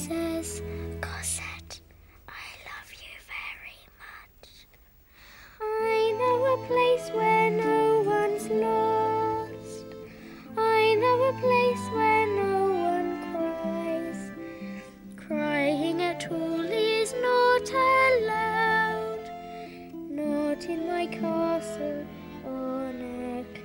says, Cosette, I love you very much. I know a place where no one's lost. I know a place where no one cries. Crying at all is not allowed. Not in my castle on a